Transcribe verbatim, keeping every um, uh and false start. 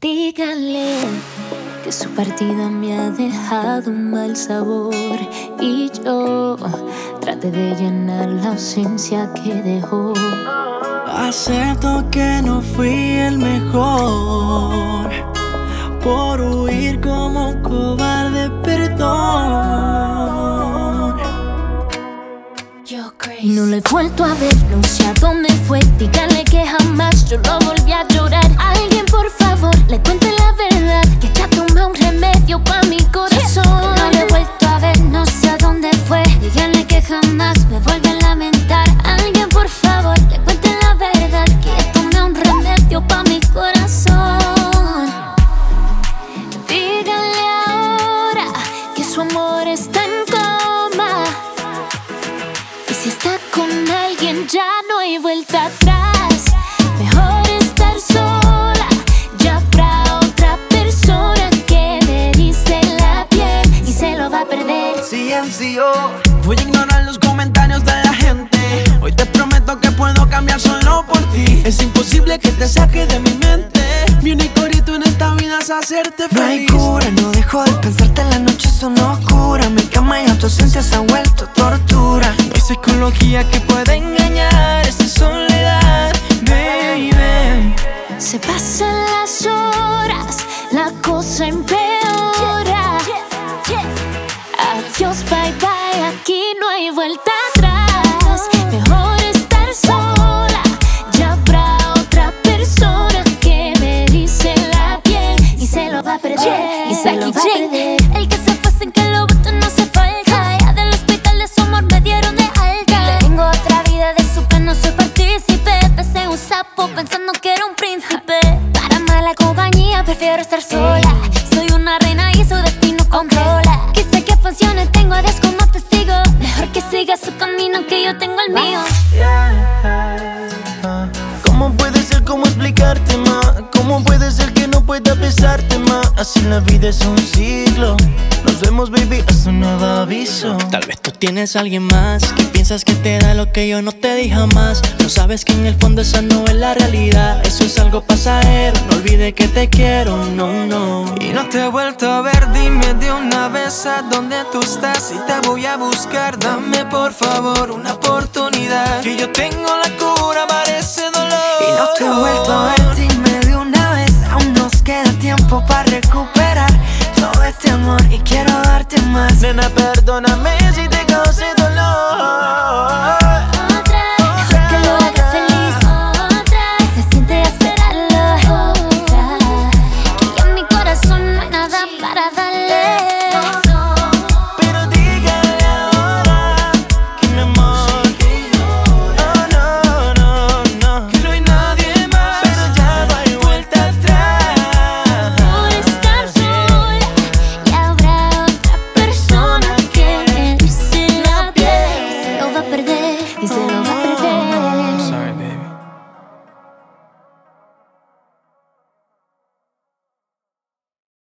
Díganle que su partida me ha dejado un mal sabor y yo traté de llenar la ausencia que dejó. Acepto que no fui el mejor por huir como un cobarde, perdón. Y no lo he vuelto a ver, no sé a dónde fue. Díganle que jamás yo lo volví a llorar. Alguien por favor, le cuente la verdad, que ya tomé un remedio pa' mi corazón. No lo he vuelto a ver, no sé a dónde fue. Díganle que jamás me vuelve a lamentar. Alguien por favor, le cuente la verdad, que ya tomé un remedio pa' mi corazón. Díganle ahora que su amor está en coma, y si está con alguien ya no hay vuelta atrás. Mejor estar sola, ya habrá otra persona que me dice la piel y se lo va a perder. C M C O, voy a ignorar los comentarios de la gente. Hoy te prometo que puedo cambiar solo por ti. Es imposible que te saque de mi mente. Mi único rito en esta vida es hacerte feliz. No hay cura, no dejo de pensarte en la noche, eso no cura. Mi cama y tu ausencia se ha vuelto tortura. No hay psicología que pueda engañar esta soledad, baby. Se pasan las horas, la cosa empeora. Adiós, bye bye, aquí no hay vuelta atrás. Mejor estar sola, ya habrá otra persona que me dice la piel y se lo va a perder, y se lo va a perder. El que se fue sin que lo voten no hace falta. Ya del hospital de su amor me dieron de alta. Tengo otra vida de su que no soy partícipe. Besé un sapo pensando que era un príncipe. Para mala compañía prefiero estar sola. Soy una reina y su destino controla. Quise que funcione, tengo a Dios como testigo. Mejor que siga su camino que yo tengo el mío. ¿Cómo puede ser? ¿Cómo explicarte más? ¿Cómo puede ser que no pueda besarte más? Así la vida es un ciclo. Nos vemos, baby, hasta un nuevo aviso. Tal vez tú tienes a alguien más que piensas que te da lo que yo no te di jamás. No sabes que en el fondo esa no es la realidad. Eso es algo pasajero, no olvides que te quiero, no, no. Y no te he vuelto a ver, dime de una vez a dónde tú estás y te voy a buscar. Dame por favor una oportunidad, que yo tengo la cura para ese dolor. Y no te he vuelto a ver, dime de una vez. Aún nos queda tiempo para recuperar todo este amor y quiero darte más. Nena, perdóname si te causé dolor. Otra, mejor que lo haga feliz. Otra, que se siente a esperarlo. Otra, que ya en mi corazón no hay nada para darle. Pero dígale ahora que mi amor, oh no, no, no, que no hay nadie más, pero ya no hay vuelta atrás. Por estar sola, ya habrá otra persona que me dice la piel y se lo va a perder, y se lo va